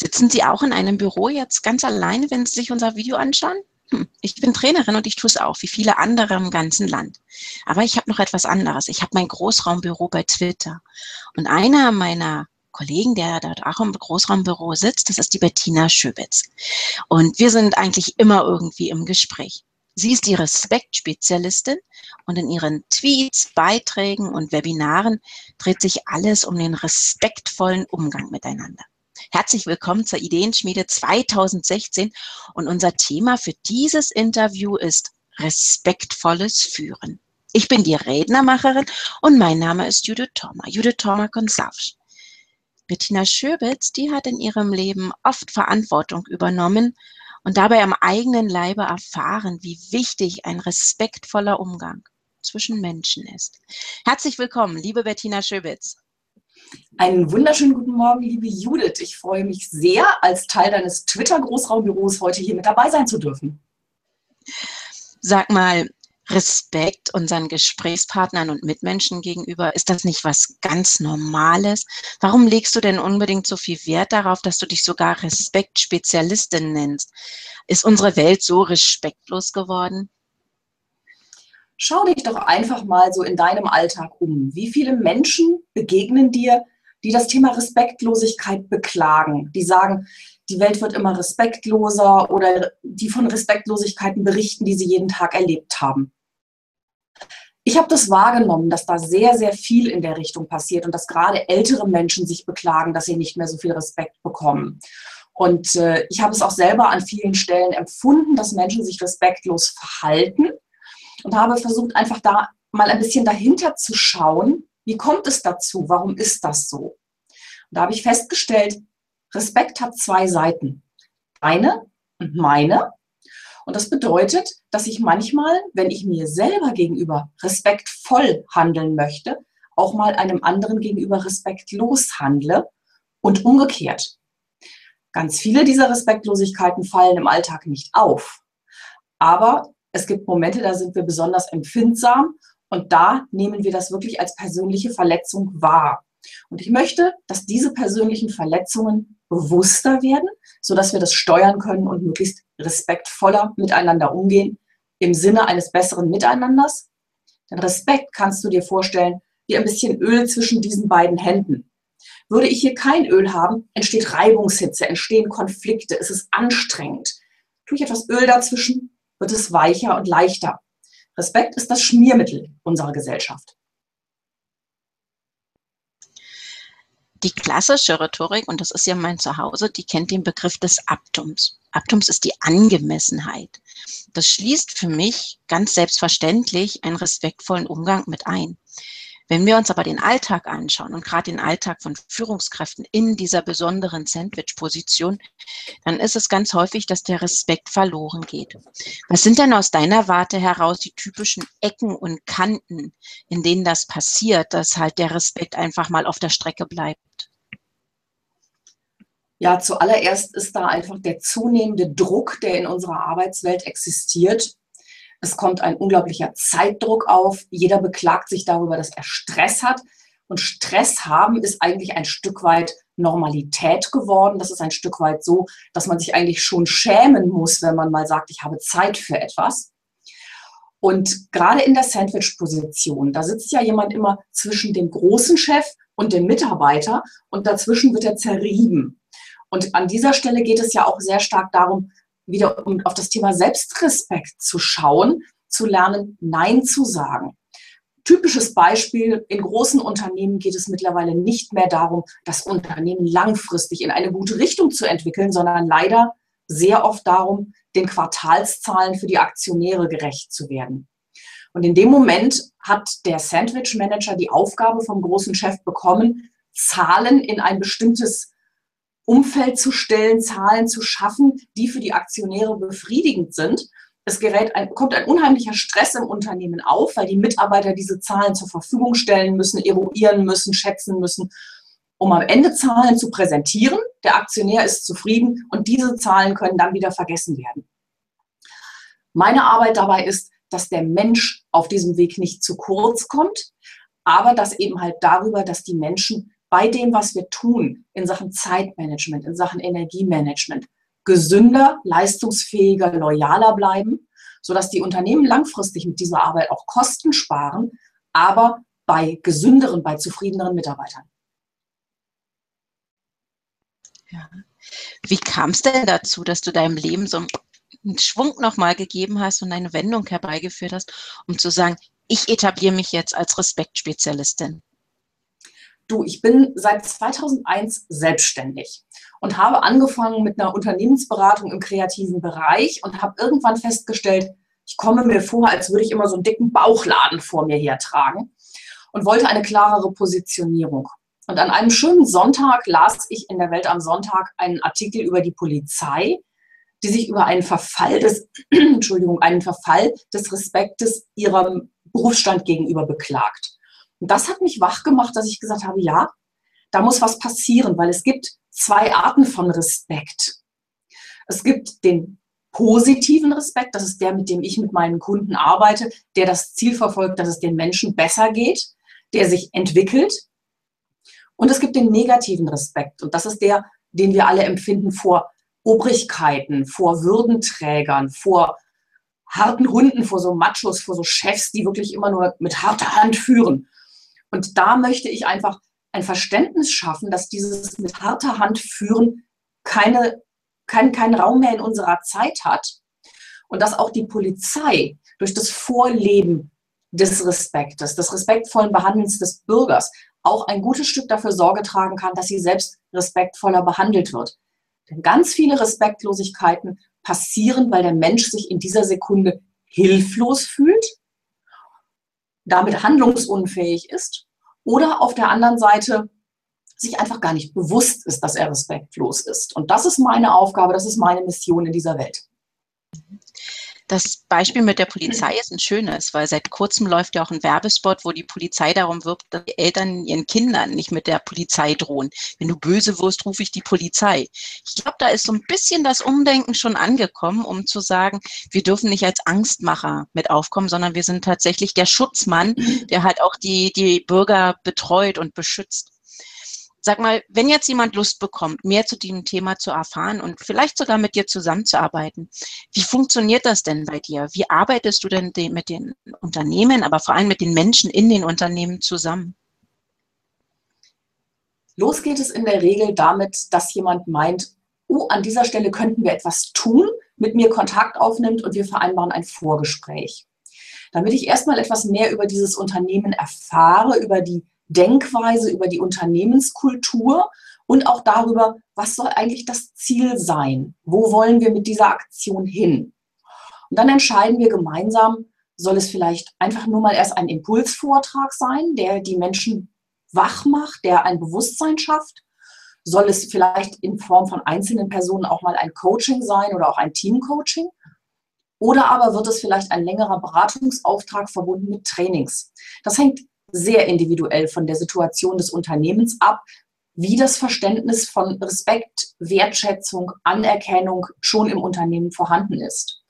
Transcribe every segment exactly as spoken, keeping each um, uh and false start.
Sitzen Sie auch in einem Büro jetzt ganz alleine, wenn Sie sich unser Video anschauen? Hm, ich bin Trainerin und ich tue es auch, wie viele andere im ganzen Land. Aber ich habe noch etwas anderes. Ich habe mein Großraumbüro bei Twitter. Und einer meiner Kollegen, der dort auch im Großraumbüro sitzt, das ist die Bettina Schöbitz. Und wir sind eigentlich immer irgendwie im Gespräch. Sie ist die Respektspezialistin und in ihren Tweets, Beiträgen und Webinaren dreht sich alles um den respektvollen Umgang miteinander. Herzlich willkommen zur Ideenschmiede zweitausendsechzehn und unser Thema für dieses Interview ist respektvolles Führen. Ich bin die Rednermacherin und mein Name ist Judith Thormer, Judith Thormer-Konsavsch. Bettina Schöbitz, die hat in ihrem Leben oft Verantwortung übernommen und dabei am eigenen Leibe erfahren, wie wichtig ein respektvoller Umgang zwischen Menschen ist. Herzlich willkommen, liebe Bettina Schöbitz. Einen wunderschönen guten Morgen, liebe Judith. Ich freue mich sehr, als Teil deines Twitter-Großraumbüros heute hier mit dabei sein zu dürfen. Sag mal, Respekt unseren Gesprächspartnern und Mitmenschen gegenüber, ist das nicht was ganz Normales? Warum legst du denn unbedingt so viel Wert darauf, dass du dich sogar Respektspezialistin nennst? Ist unsere Welt so respektlos geworden? Schau dich doch einfach mal so in deinem Alltag um. Wie viele Menschen begegnen dir, die das Thema Respektlosigkeit beklagen? Die sagen, die Welt wird immer respektloser oder die von Respektlosigkeiten berichten, die sie jeden Tag erlebt haben. Ich habe das wahrgenommen, dass da sehr, sehr viel in der Richtung passiert und dass gerade ältere Menschen sich beklagen, dass sie nicht mehr so viel Respekt bekommen. Und äh, ich habe es auch selber an vielen Stellen empfunden, dass Menschen sich respektlos verhalten und habe versucht, einfach da mal ein bisschen dahinter zu schauen, wie kommt es dazu, warum ist das so? Und da habe ich festgestellt, Respekt hat zwei Seiten, deine und meine. Und das bedeutet, dass ich manchmal, wenn ich mir selber gegenüber respektvoll handeln möchte, auch mal einem anderen gegenüber respektlos handle und umgekehrt. Ganz viele dieser Respektlosigkeiten fallen im Alltag nicht auf. Aber es gibt Momente, da sind wir besonders empfindsam und da nehmen wir das wirklich als persönliche Verletzung wahr. Und ich möchte, dass diese persönlichen Verletzungen bewusster werden, sodass wir das steuern können und möglichst respektvoller miteinander umgehen, im Sinne eines besseren Miteinanders. Denn Respekt kannst du dir vorstellen, wie ein bisschen Öl zwischen diesen beiden Händen. Würde ich hier kein Öl haben, entsteht Reibungshitze, entstehen Konflikte, es ist anstrengend. Tue ich etwas Öl dazwischen, wird es weicher und leichter. Respekt ist das Schmiermittel unserer Gesellschaft. Die klassische Rhetorik, und das ist ja mein Zuhause, die kennt den Begriff des Aptums. Aptums ist die Angemessenheit. Das schließt für mich ganz selbstverständlich einen respektvollen Umgang mit ein. Wenn wir uns aber den Alltag anschauen und gerade den Alltag von Führungskräften in dieser besonderen Sandwich-Position, dann ist es ganz häufig, dass der Respekt verloren geht. Was sind denn aus deiner Warte heraus die typischen Ecken und Kanten, in denen das passiert, dass halt der Respekt einfach mal auf der Strecke bleibt? Ja, zuallererst ist da einfach der zunehmende Druck, der in unserer Arbeitswelt existiert. Es kommt ein unglaublicher Zeitdruck auf. Jeder beklagt sich darüber, dass er Stress hat. Und Stress haben ist eigentlich ein Stück weit Normalität geworden. Das ist ein Stück weit so, dass man sich eigentlich schon schämen muss, wenn man mal sagt, ich habe Zeit für etwas. Und gerade in der Sandwich-Position, da sitzt ja jemand immer zwischen dem großen Chef und dem Mitarbeiter und dazwischen wird er zerrieben. Und an dieser Stelle geht es ja auch sehr stark darum, wieder um auf das Thema Selbstrespekt zu schauen, zu lernen, Nein zu sagen. Typisches Beispiel, in großen Unternehmen geht es mittlerweile nicht mehr darum, das Unternehmen langfristig in eine gute Richtung zu entwickeln, sondern leider sehr oft darum, den Quartalszahlen für die Aktionäre gerecht zu werden. Und in dem Moment hat der Sandwich-Manager die Aufgabe vom großen Chef bekommen, Zahlen in ein bestimmtes Umfeld zu stellen, Zahlen zu schaffen, die für die Aktionäre befriedigend sind. Es gerät ein, kommt ein unheimlicher Stress im Unternehmen auf, weil die Mitarbeiter diese Zahlen zur Verfügung stellen müssen, eruieren müssen, schätzen müssen, um am Ende Zahlen zu präsentieren. Der Aktionär ist zufrieden und diese Zahlen können dann wieder vergessen werden. Meine Arbeit dabei ist, dass der Mensch auf diesem Weg nicht zu kurz kommt, aber dass eben halt darüber, dass die Menschen bei dem, was wir tun, in Sachen Zeitmanagement, in Sachen Energiemanagement, gesünder, leistungsfähiger, loyaler bleiben, sodass die Unternehmen langfristig mit dieser Arbeit auch Kosten sparen, aber bei gesünderen, bei zufriedeneren Mitarbeitern. Ja. Wie kam es denn dazu, dass du deinem Leben so einen Schwung nochmal gegeben hast und eine Wendung herbeigeführt hast, um zu sagen, ich etabliere mich jetzt als Respektspezialistin? Du, ich bin seit zweitausendeins selbstständig und habe angefangen mit einer Unternehmensberatung im kreativen Bereich und habe irgendwann festgestellt, ich komme mir vor, als würde ich immer so einen dicken Bauchladen vor mir hertragen und wollte eine klarere Positionierung. Und an einem schönen Sonntag las ich in der Welt am Sonntag einen Artikel über die Polizei, die sich über einen Verfall des, Entschuldigung, einen Verfall des Respektes ihrem Berufsstand gegenüber beklagt. Und das hat mich wach gemacht, dass ich gesagt habe, ja, da muss was passieren, weil es gibt zwei Arten von Respekt. Es gibt den positiven Respekt, das ist der, mit dem ich mit meinen Kunden arbeite, der das Ziel verfolgt, dass es den Menschen besser geht, der sich entwickelt. Und es gibt den negativen Respekt und das ist der, den wir alle empfinden vor Obrigkeiten, vor Würdenträgern, vor harten Hunden, vor so Machos, vor so Chefs, die wirklich immer nur mit harter Hand führen. Und da möchte ich einfach ein Verständnis schaffen, dass dieses mit harter Hand führen keine, kein, keinen Raum mehr in unserer Zeit hat und dass auch die Polizei durch das Vorleben des Respektes, des respektvollen Behandelns des Bürgers auch ein gutes Stück dafür Sorge tragen kann, dass sie selbst respektvoller behandelt wird. Denn ganz viele Respektlosigkeiten passieren, weil der Mensch sich in dieser Sekunde hilflos fühlt, damit handlungsunfähig ist oder auf der anderen Seite sich einfach gar nicht bewusst ist, dass er respektlos ist. Und das ist meine Aufgabe, das ist meine Mission in dieser Welt. Das Beispiel mit der Polizei ist ein schönes, weil seit kurzem läuft ja auch ein Werbespot, wo die Polizei darum wirbt, dass die Eltern ihren Kindern nicht mit der Polizei drohen. Wenn du böse wirst, rufe ich die Polizei. Ich glaube, da ist so ein bisschen das Umdenken schon angekommen, um zu sagen, wir dürfen nicht als Angstmacher mit aufkommen, sondern wir sind tatsächlich der Schutzmann, der halt auch die, die Bürger betreut und beschützt. Sag mal, wenn jetzt jemand Lust bekommt, mehr zu diesem Thema zu erfahren und vielleicht sogar mit dir zusammenzuarbeiten, wie funktioniert das denn bei dir? Wie arbeitest du denn mit den Unternehmen, aber vor allem mit den Menschen in den Unternehmen zusammen? Los geht es in der Regel damit, dass jemand meint, oh, an dieser Stelle könnten wir etwas tun, mit mir Kontakt aufnimmt und wir vereinbaren ein Vorgespräch. Damit ich erstmal etwas mehr über dieses Unternehmen erfahre, über die Denkweise, über die Unternehmenskultur und auch darüber, was soll eigentlich das Ziel sein? Wo wollen wir mit dieser Aktion hin? Und dann entscheiden wir gemeinsam, soll es vielleicht einfach nur mal erst ein Impulsvortrag sein, der die Menschen wach macht, der ein Bewusstsein schafft? Soll es vielleicht in Form von einzelnen Personen auch mal ein Coaching sein oder auch ein Teamcoaching? Oder aber wird es vielleicht ein längerer Beratungsauftrag verbunden mit Trainings? Das hängt sehr individuell von der Situation des Unternehmens ab, wie das Verständnis von Respekt, Wertschätzung, Anerkennung schon im Unternehmen vorhanden ist.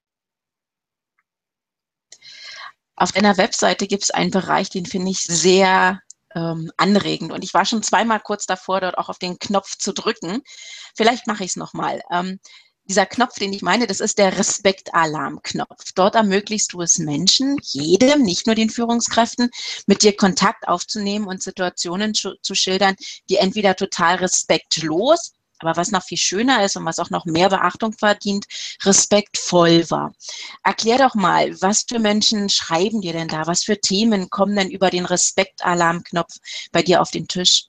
Auf deiner Webseite gibt es einen Bereich, den finde ich sehr ähm, anregend. Und ich war schon zweimal kurz davor, dort auch auf den Knopf zu drücken. Vielleicht mache ich es nochmal. Ähm, Dieser Knopf, den ich meine, das ist der Respekt-Alarm-Knopf. Dort ermöglichst du es Menschen, jedem, nicht nur den Führungskräften, mit dir Kontakt aufzunehmen und Situationen zu, zu schildern, die entweder total respektlos, aber was noch viel schöner ist und was auch noch mehr Beachtung verdient, respektvoll war. Erklär doch mal, was für Menschen schreiben dir denn da? Was für Themen kommen denn über den Respekt-Alarm-Knopf bei dir auf den Tisch?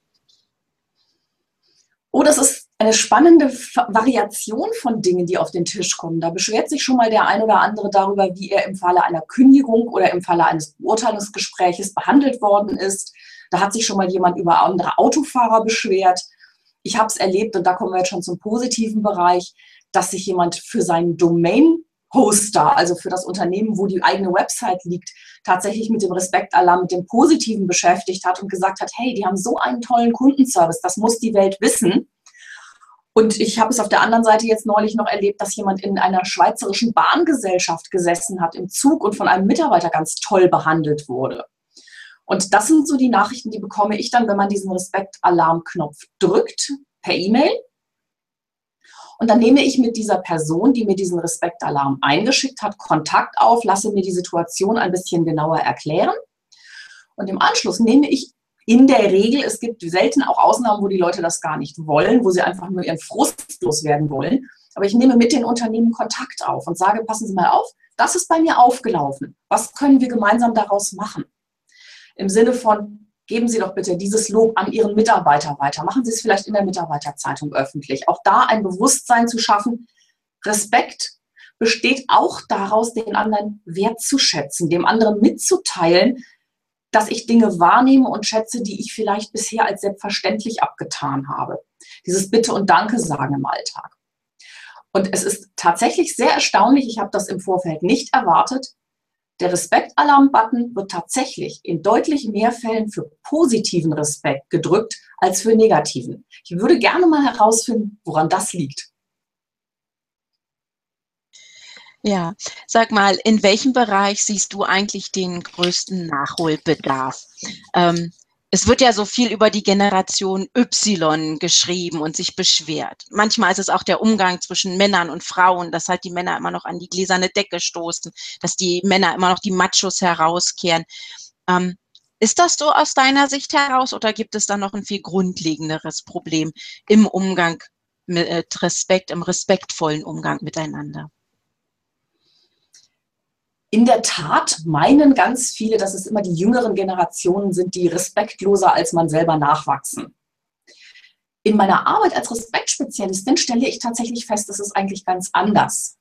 Oh, das ist eine spannende Variation von Dingen, die auf den Tisch kommen. Da beschwert sich schon mal der ein oder andere darüber, wie er im Falle einer Kündigung oder im Falle eines Beurteilungsgespräches behandelt worden ist. Da hat sich schon mal jemand über andere Autofahrer beschwert. Ich habe es erlebt, und da kommen wir jetzt schon zum positiven Bereich, dass sich jemand für seinen Domain-Hoster, also für das Unternehmen, wo die eigene Website liegt, tatsächlich mit dem Respektalarm, mit dem Positiven beschäftigt hat und gesagt hat, hey, die haben so einen tollen Kundenservice, das muss die Welt wissen. Und ich habe es auf der anderen Seite jetzt neulich noch erlebt, dass jemand in einer schweizerischen Bahngesellschaft gesessen hat im Zug und von einem Mitarbeiter ganz toll behandelt wurde. Und das sind so die Nachrichten, die bekomme ich dann, wenn man diesen Respekt-Alarm-Knopf drückt, per E-Mail. Und dann nehme ich mit dieser Person, die mir diesen Respekt-Alarm eingeschickt hat, Kontakt auf, lasse mir die Situation ein bisschen genauer erklären. Und im Anschluss nehme ich in der Regel, es gibt selten auch Ausnahmen, wo die Leute das gar nicht wollen, wo sie einfach nur ihren Frust loswerden wollen. Aber ich nehme mit den Unternehmen Kontakt auf und sage, passen Sie mal auf, das ist bei mir aufgelaufen. Was können wir gemeinsam daraus machen? Im Sinne von, geben Sie doch bitte dieses Lob an Ihren Mitarbeiter weiter. Machen Sie es vielleicht in der Mitarbeiterzeitung öffentlich. Auch da ein Bewusstsein zu schaffen. Respekt besteht auch daraus, den anderen wertzuschätzen, dem anderen mitzuteilen, dass ich Dinge wahrnehme und schätze, die ich vielleicht bisher als selbstverständlich abgetan habe. Dieses Bitte und Danke sagen im Alltag. Und es ist tatsächlich sehr erstaunlich, ich habe das im Vorfeld nicht erwartet, der Respekt-Alarm-Button wird tatsächlich in deutlich mehr Fällen für positiven Respekt gedrückt als für negativen. Ich würde gerne mal herausfinden, woran das liegt. Ja, sag mal, in welchem Bereich siehst du eigentlich den größten Nachholbedarf? Ähm, es wird ja so viel über die Generation Y geschrieben und sich beschwert. Manchmal ist es auch der Umgang zwischen Männern und Frauen, dass halt die Männer immer noch an die gläserne Decke stoßen, dass die Männer immer noch die Machos herauskehren. Ähm, ist das so aus deiner Sicht heraus oder gibt es da noch ein viel grundlegenderes Problem im Umgang mit Respekt, im respektvollen Umgang miteinander? In der Tat meinen ganz viele, dass es immer die jüngeren Generationen sind, die respektloser als man selber nachwachsen. In meiner Arbeit als Respektspezialistin stelle ich tatsächlich fest, das ist eigentlich ganz anders.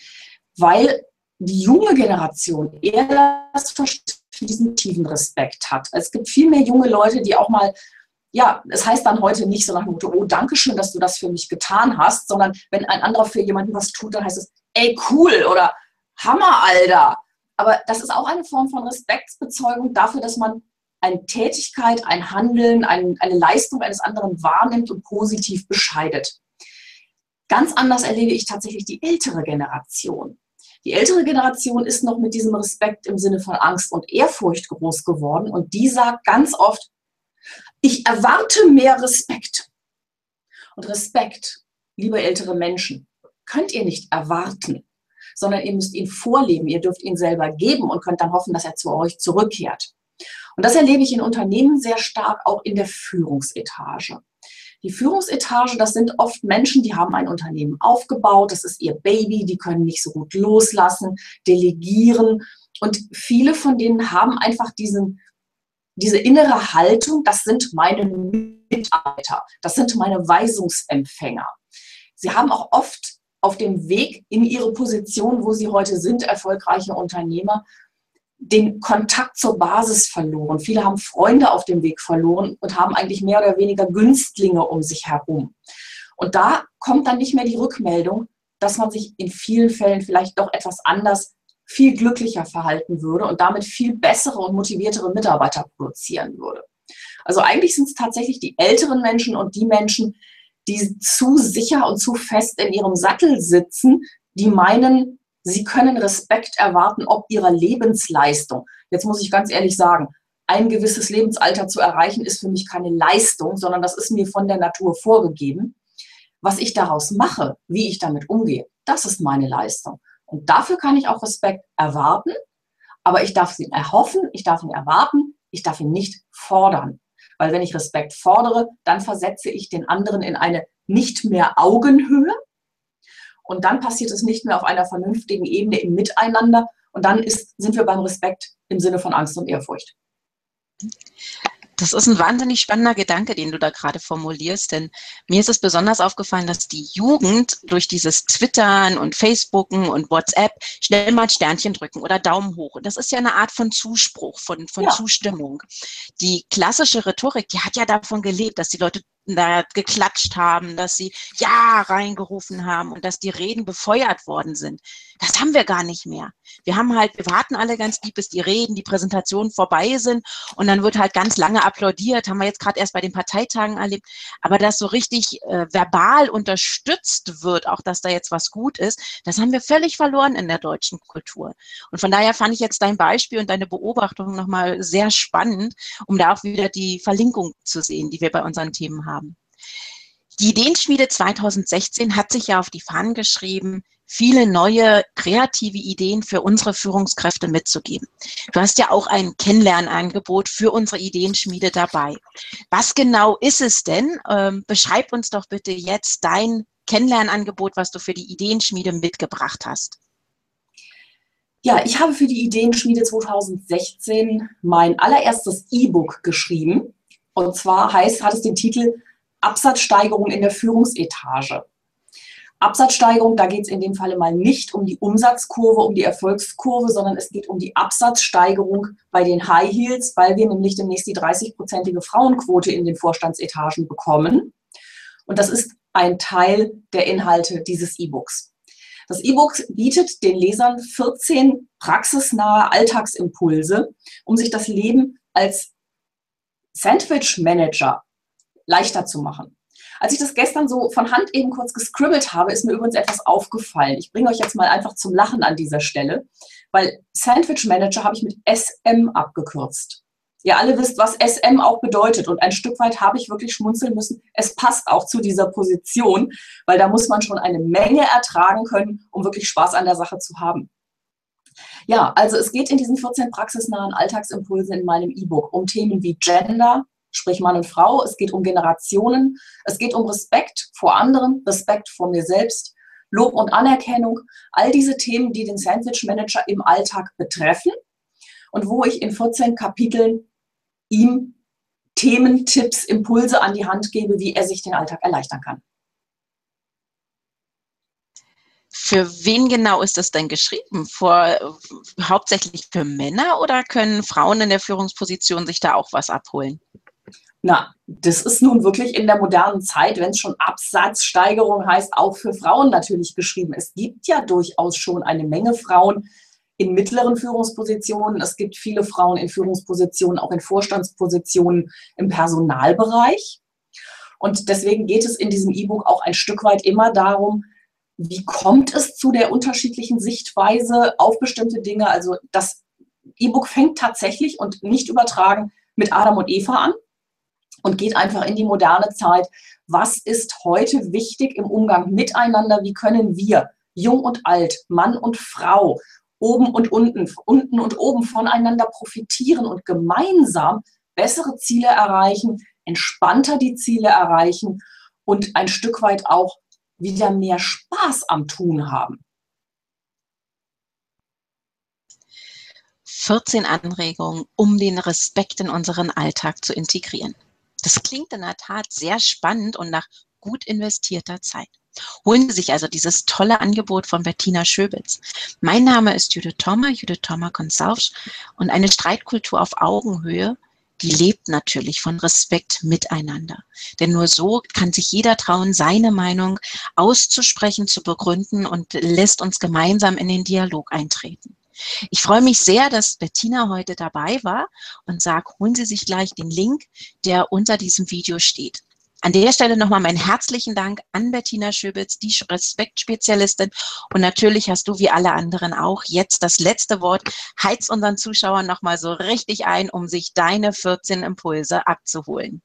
Weil die junge Generation eher das Verständnis für diesen tiefen Respekt hat. Es gibt viel mehr junge Leute, die auch mal, ja, es heißt dann heute nicht so nach dem Motto, oh, danke schön, dass du das für mich getan hast, sondern wenn ein anderer für jemanden was tut, dann heißt es, ey, cool oder Hammer, Alter. Aber das ist auch eine Form von Respektsbezeugung dafür, dass man eine Tätigkeit, ein Handeln, ein, eine Leistung eines anderen wahrnimmt und positiv bescheidet. Ganz anders erlebe ich tatsächlich die ältere Generation. Die ältere Generation ist noch mit diesem Respekt im Sinne von Angst und Ehrfurcht groß geworden und die sagt ganz oft, ich erwarte mehr Respekt. Und Respekt, liebe ältere Menschen, könnt ihr nicht erwarten, sondern ihr müsst ihn vorleben, ihr dürft ihn selber geben und könnt dann hoffen, dass er zu euch zurückkehrt. Und das erlebe ich in Unternehmen sehr stark auch in der Führungsetage. Die Führungsetage, das sind oft Menschen, die haben ein Unternehmen aufgebaut, das ist ihr Baby, die können nicht so gut loslassen, delegieren und viele von denen haben einfach diesen, diese innere Haltung, das sind meine Mitarbeiter, das sind meine Weisungsempfänger. Sie haben auch oft auf dem Weg in ihre Position, wo sie heute sind, erfolgreiche Unternehmer, den Kontakt zur Basis verloren. Viele haben Freunde auf dem Weg verloren und haben eigentlich mehr oder weniger Günstlinge um sich herum. Und da kommt dann nicht mehr die Rückmeldung, dass man sich in vielen Fällen vielleicht doch etwas anders, viel glücklicher verhalten würde und damit viel bessere und motiviertere Mitarbeiter produzieren würde. Also eigentlich sind es tatsächlich die älteren Menschen und die Menschen, die zu sicher und zu fest in ihrem Sattel sitzen, die meinen, sie können Respekt erwarten ob ihrer Lebensleistung. Jetzt muss ich ganz ehrlich sagen, ein gewisses Lebensalter zu erreichen, ist für mich keine Leistung, sondern das ist mir von der Natur vorgegeben. Was ich daraus mache, wie ich damit umgehe, das ist meine Leistung. Und dafür kann ich auch Respekt erwarten, aber ich darf ihn erhoffen, ich darf ihn erwarten, ich darf ihn nicht fordern. Weil wenn ich Respekt fordere, dann versetze ich den anderen in eine nicht mehr Augenhöhe und dann passiert es nicht mehr auf einer vernünftigen Ebene im Miteinander und dann ist, sind wir beim Respekt im Sinne von Angst und Ehrfurcht. Das ist ein wahnsinnig spannender Gedanke, den du da gerade formulierst, denn mir ist es besonders aufgefallen, dass die Jugend durch dieses Twittern und Facebooken und WhatsApp schnell mal Sternchen drücken oder Daumen hoch. Und das ist ja eine Art von Zuspruch, von, von Ja. Zustimmung. Die klassische Rhetorik, die hat ja davon gelebt, dass die Leute da geklatscht haben, dass sie Ja reingerufen haben und dass die Reden befeuert worden sind. Das haben wir gar nicht mehr. Wir haben halt, wir warten alle ganz lieb, bis die Reden, die Präsentationen vorbei sind und dann wird halt ganz lange applaudiert, haben wir jetzt gerade erst bei den Parteitagen erlebt, aber dass so richtig äh, verbal unterstützt wird, auch dass da jetzt was gut ist, das haben wir völlig verloren in der deutschen Kultur. Und von daher fand ich jetzt dein Beispiel und deine Beobachtung nochmal sehr spannend, um da auch wieder die Verlinkung zu sehen, die wir bei unseren Themen haben. Die Ideenschmiede zweitausendsechzehn hat sich ja auf die Fahnen geschrieben, viele neue kreative Ideen für unsere Führungskräfte mitzugeben. Du hast ja auch ein Kennenlernangebot für unsere Ideenschmiede dabei. Was genau ist es denn? Ähm, beschreib uns doch bitte jetzt dein Kennenlernangebot, was du für die Ideenschmiede mitgebracht hast. Ja, ich habe für die Ideenschmiede zweitausendsechzehn mein allererstes E-Book geschrieben. Und zwar heißt, hat es den Titel Absatzsteigerung in der Führungsetage. Absatzsteigerung, da geht es in dem Falle mal nicht um die Umsatzkurve, um die Erfolgskurve, sondern es geht um die Absatzsteigerung bei den High Heels, weil wir nämlich demnächst die dreißig-prozentige Frauenquote in den Vorstandsetagen bekommen. Und das ist ein Teil der Inhalte dieses E-Books. Das E-Book bietet den Lesern vierzehn praxisnahe Alltagsimpulse, um sich das Leben als Sandwich-Manager leichter zu machen. Als ich das gestern so von Hand eben kurz gescribbelt habe, ist mir übrigens etwas aufgefallen. Ich bringe euch jetzt mal einfach zum Lachen an dieser Stelle, weil Sandwich Manager habe ich mit S M abgekürzt. Ihr alle wisst, was S M auch bedeutet und ein Stück weit habe ich wirklich schmunzeln müssen. Es passt auch zu dieser Position, weil da muss man schon eine Menge ertragen können, um wirklich Spaß an der Sache zu haben. Ja, also es geht in diesen vierzehn praxisnahen Alltagsimpulsen in meinem E-Book um Themen wie Gender, sprich Mann und Frau, es geht um Generationen, es geht um Respekt vor anderen, Respekt vor mir selbst, Lob und Anerkennung, all diese Themen, die den Sandwich Manager im Alltag betreffen und wo ich in vierzehn Kapiteln ihm Themen, Tipps, Impulse an die Hand gebe, wie er sich den Alltag erleichtern kann. Für wen genau ist das denn geschrieben? Vor, hauptsächlich für Männer oder können Frauen in der Führungsposition sich da auch was abholen? Na, das ist nun wirklich in der modernen Zeit, wenn es schon Absatzsteigerung heißt, auch für Frauen natürlich geschrieben. Es gibt ja durchaus schon eine Menge Frauen in mittleren Führungspositionen. Es gibt viele Frauen in Führungspositionen, auch in Vorstandspositionen im Personalbereich. Und deswegen geht es in diesem E-Book auch ein Stück weit immer darum, wie kommt es zu der unterschiedlichen Sichtweise auf bestimmte Dinge. Also das E-Book fängt tatsächlich und nicht übertragen mit Adam und Eva an und geht einfach in die moderne Zeit. Was ist heute wichtig im Umgang miteinander? Wie können wir, jung und alt, Mann und Frau, oben und unten, unten und oben voneinander profitieren und gemeinsam bessere Ziele erreichen, entspannter die Ziele erreichen und ein Stück weit auch wieder mehr Spaß am Tun haben? vierzehn Anregungen, um den Respekt in unseren Alltag zu integrieren. Das klingt in der Tat sehr spannend und nach gut investierter Zeit. Holen Sie sich also dieses tolle Angebot von Bettina Schöbitz. Mein Name ist Judith Thoma, Judith Thoma Consulch, und eine Streitkultur auf Augenhöhe, die lebt natürlich von Respekt miteinander. Denn nur so kann sich jeder trauen, seine Meinung auszusprechen, zu begründen und lässt uns gemeinsam in den Dialog eintreten. Ich freue mich sehr, dass Bettina heute dabei war und sage, holen Sie sich gleich den Link, der unter diesem Video steht. An der Stelle nochmal meinen herzlichen Dank an Bettina Schöbitz, die Respektspezialistin. Und natürlich hast du wie alle anderen auch jetzt das letzte Wort. Heiz unseren Zuschauern nochmal so richtig ein, um sich deine vierzehn Impulse abzuholen.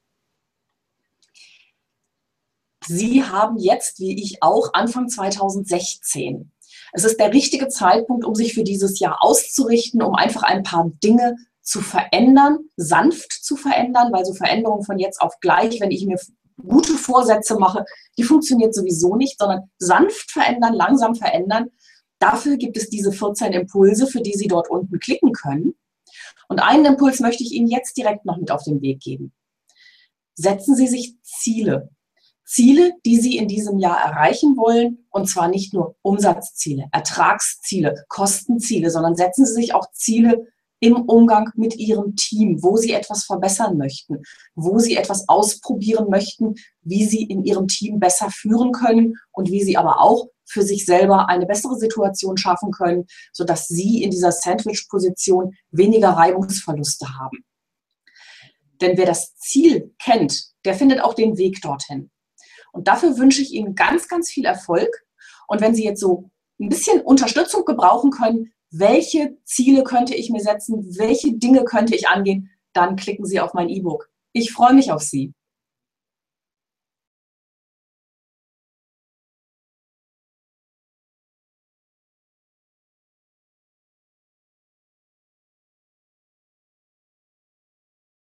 Sie haben jetzt, wie ich auch, Anfang zweitausendsechzehn. Es ist der richtige Zeitpunkt, um sich für dieses Jahr auszurichten, um einfach ein paar Dinge zu verändern, sanft zu verändern, weil so Veränderungen von jetzt auf gleich, wenn ich mir gute Vorsätze mache, die funktioniert sowieso nicht, sondern sanft verändern, langsam verändern. Dafür gibt es diese vierzehn Impulse, für die Sie dort unten klicken können. Und einen Impuls möchte ich Ihnen jetzt direkt noch mit auf den Weg geben. Setzen Sie sich Ziele. Ziele, die Sie in diesem Jahr erreichen wollen, und zwar nicht nur Umsatzziele, Ertragsziele, Kostenziele, sondern setzen Sie sich auch Ziele im Umgang mit ihrem Team, wo sie etwas verbessern möchten, wo sie etwas ausprobieren möchten, wie sie in ihrem Team besser führen können und wie sie aber auch für sich selber eine bessere Situation schaffen können, sodass sie in dieser Sandwich-Position weniger Reibungsverluste haben. Denn wer das Ziel kennt, der findet auch den Weg dorthin. Und dafür wünsche ich Ihnen ganz, ganz viel Erfolg. Und wenn Sie jetzt so ein bisschen Unterstützung gebrauchen können, welche Ziele könnte ich mir setzen, welche Dinge könnte ich angehen, dann klicken Sie auf mein E-Book. Ich freue mich auf Sie.